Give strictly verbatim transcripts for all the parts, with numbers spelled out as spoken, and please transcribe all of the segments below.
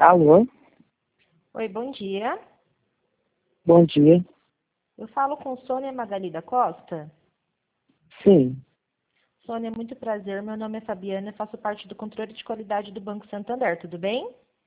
Alô? Oi, bom dia. Bom dia. Eu falo com Sônia Magali da Costa. Sim, Sônia, muito prazer. Meu nome é Fabiana e faço parte do controle de qualidade do Banco Santander. Tudo bem?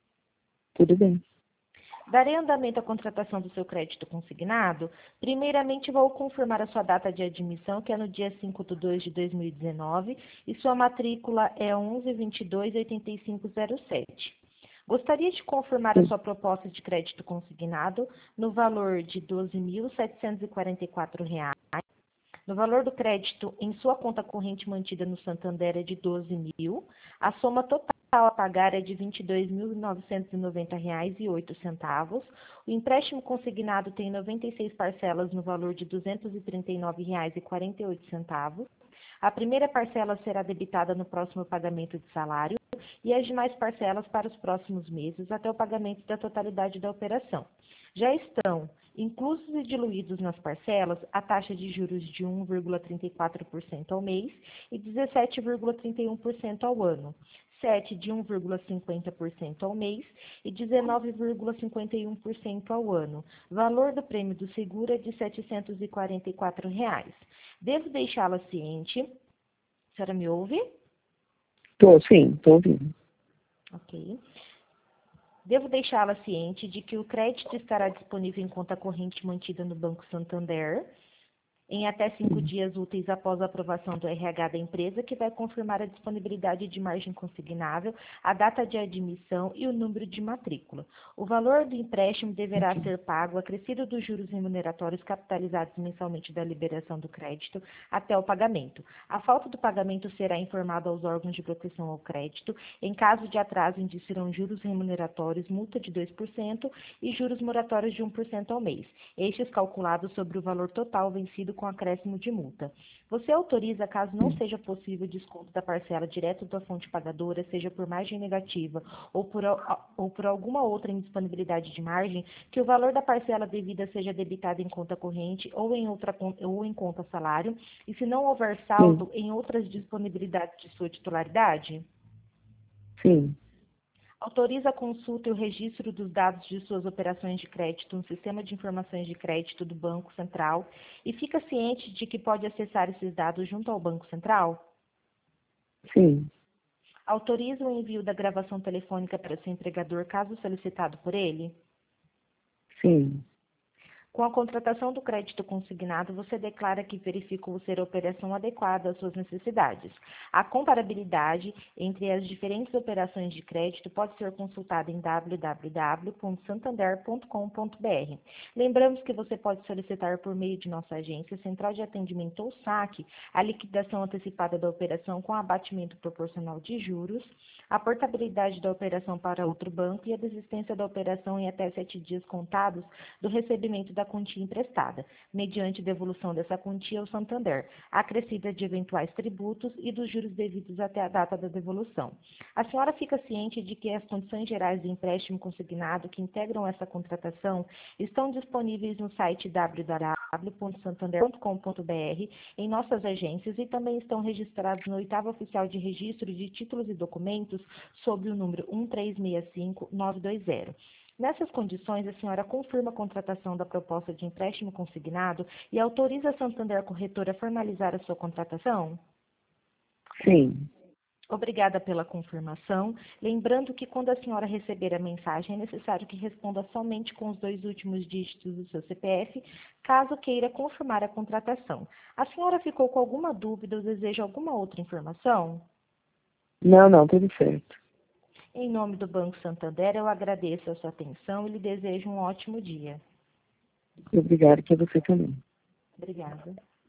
tudo bem. Darei andamento à contratação do seu crédito consignado. Primeiramente, vou confirmar a sua data de admissão, que é no dia cinco de dois de dois mil e dezenove, e sua matrícula é onze vinte e dois oitenta e cinco zero sete. Gostaria de confirmar a Sim, sua proposta de crédito consignado no valor de doze mil setecentos e quarenta e quatro reais. No valor do crédito em sua conta corrente mantida no Santander é de doze mil. A soma total a pagar é de vinte e dois mil novecentos e noventa reais e oito centavos. O empréstimo consignado tem noventa e seis parcelas no valor de duzentos e trinta e nove reais e quarenta e oito centavos. A primeira parcela será debitada no próximo pagamento de salário e as demais parcelas para os próximos meses até o pagamento da totalidade da operação. Já estão inclusos e diluídos nas parcelas a taxa de juros de um vírgula trinta e quatro por cento ao mês e dezessete vírgula trinta e um por cento ao ano, sete de um vírgula cinquenta por cento ao mês e dezenove vírgula cinquenta e um por cento ao ano. Valor do prêmio do seguro é de setecentos e quarenta e quatro reais. Devo deixá-la ciente? A senhora me ouve? tô, sim, tô ouvindo. Ok. Devo deixá-la ciente de que o crédito estará disponível em conta corrente mantida no Banco Santander em até cinco Sim, dias úteis após a aprovação do R H da empresa, que vai confirmar a disponibilidade de margem consignável, a data de admissão e o número de matrícula. O valor do empréstimo deverá ok. ser pago acrescido dos juros remuneratórios capitalizados mensalmente da liberação do crédito até o pagamento. A falta do pagamento será informada aos órgãos de proteção ao crédito. Em caso de atraso, indicirão juros remuneratórios, multa de dois por cento e juros moratórios de um por cento ao mês, estes calculados sobre o valor total vencido com acréscimo de multa. Você autoriza, caso não Sim, seja possível o desconto da parcela direto da fonte pagadora, seja por margem negativa ou por, al- ou por alguma outra indisponibilidade de margem, que o valor da parcela devida seja debitado em conta corrente ou em, outra, con- ou em conta salário, e se não houver sim, saldo, em outras disponibilidades de sua titularidade? sim, Autoriza a consulta e o registro dos dados de suas operações de crédito no Sistema de Informações de Crédito do Banco Central e fica ciente de que pode acessar esses dados junto ao Banco Central? sim, Autoriza o envio da gravação telefônica para seu empregador, caso solicitado por ele? sim, Com a contratação do crédito consignado, você declara que verificou ser a operação adequada às suas necessidades. A comparabilidade entre as diferentes operações de crédito pode ser consultada em w w w ponto santander ponto com ponto b r. Lembramos que você pode solicitar por meio de nossa agência, Central de Atendimento ou saque, a liquidação antecipada da operação com abatimento proporcional de juros, a portabilidade da operação para outro banco e a desistência da operação em até sete dias contados do recebimento da quantia emprestada, mediante devolução dessa quantia ao Santander, acrescida de eventuais tributos e dos juros devidos até a data da devolução. A senhora fica ciente de que as condições gerais do empréstimo consignado que integram essa contratação estão disponíveis no site w w w ponto santander ponto com ponto b r, em nossas agências, e também estão registrados no oitavo oficial de registro de títulos e documentos sob o número um três seis cinco nove dois zero. Nessas condições, a senhora confirma a contratação da proposta de empréstimo consignado e autoriza a Santander Corretora a formalizar a sua contratação? sim, Obrigada pela confirmação. Lembrando que quando a senhora receber a mensagem, é necessário que responda somente com os dois últimos dígitos do seu C P F, caso queira confirmar a contratação. A senhora ficou com alguma dúvida ou deseja alguma outra informação? não, não, tudo certo. Em nome do Banco Santander, eu agradeço a sua atenção e lhe desejo um ótimo dia. Obrigado para você também. Obrigada.